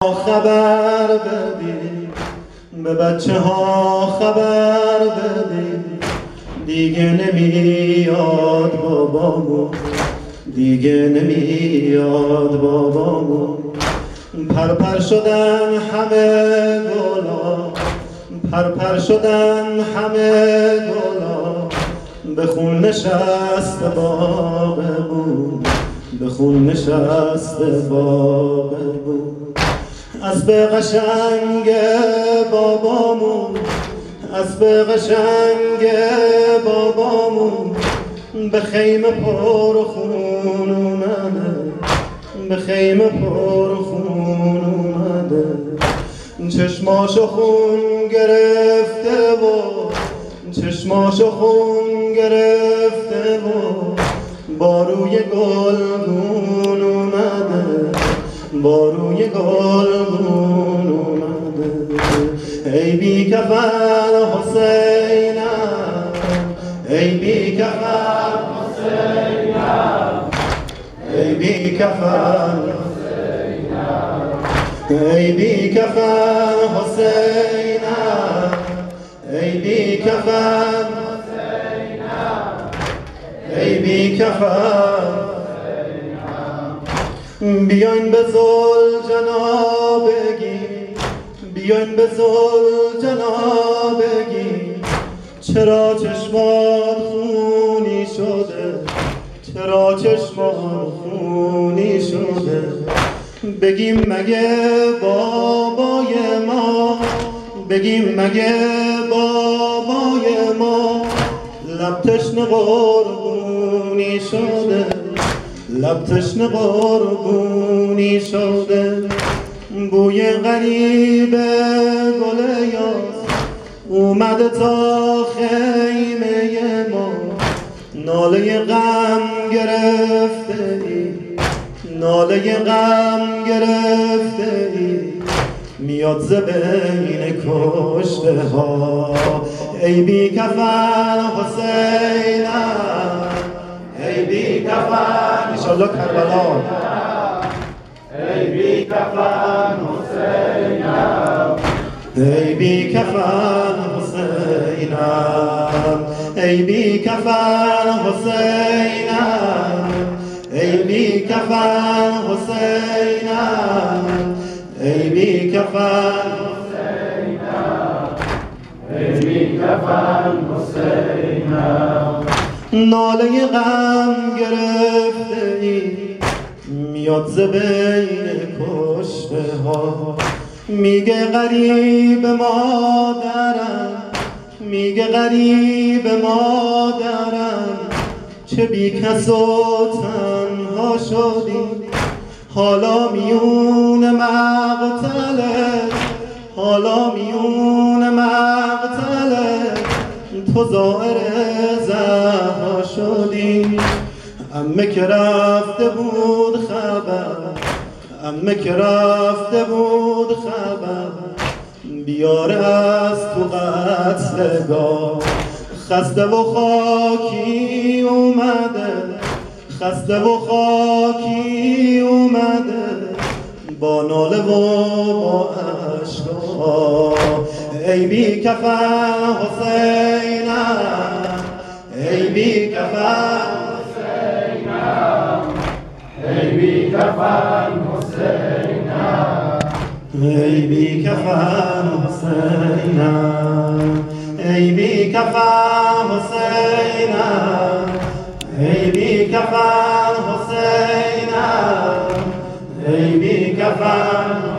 خبر بدی، به بچه ها خبر بدی، دیگه نمیاد بابامون، دیگه نمیاد بابامون. پرپر شدن همه گلا، پرپر شدن همه گلا، به خون نشسته باغبون، به خون نشسته باغبون. اسب قشنگ بابامون، اسب قشنگ بابامون، به خیمه پر خون اومده، به خیمه پر خون اومده. چشماشو خون گرفته و چشماشو خون گرفته و با روی گلگون اومده، با روی گلگون اومده. ای بی کفن حسینم، ای بی کفن حسینم، ای بی کفن حسینم، ای بی کفن حسینم، ای بی کفن حسینم، ای بی کفن. بیاین به ذوالجنابگی، بیاین به ذوالجنابگی، چرا چشمات خونی شده، چرا چشمات خونی شده. بگیم مگه بابای ما، بگیم مگه بابای ما، لب تشنه قربونی شده، لب تشنه قربونی شده. بوی غریب گل یاس اومده تا خیمه ما، ناله غم گرفته ای، ناله غم گرفته ای، میاد ز بین کشته ها. ای بی کفن حسینم، ای بی کفن انشالله کربلا، ای بی کفن حسینم، ای بی کفن حسینم، ای بی کفن حسینم، ای بی کفن حسینم، ای بی کفن حسینم، ای بی کفن حسینم. ناله غم گرفته ای، میاد ز بین کشته ها. میگه غریب مادرم، میگه غریب مادرم، چه بی کس و تنها شدی. حالا میون مقتله، حالا میون مقتله، تو زائر زهرا شدی. عمه که رفته بود خبر، عمه که رفته بود خبر، بیاره از تو قتلگاه. خسته و خاکی اومده، خسته و خاکی اومده، با ناله و با عشقا. ای بی کفن حسینم، ای بی کفن حسینم، ای بی کفن حسینم، ای بی کفن حسینم، ای بی کفن حسینم، ای بی کفن حسینم، ای بی کفن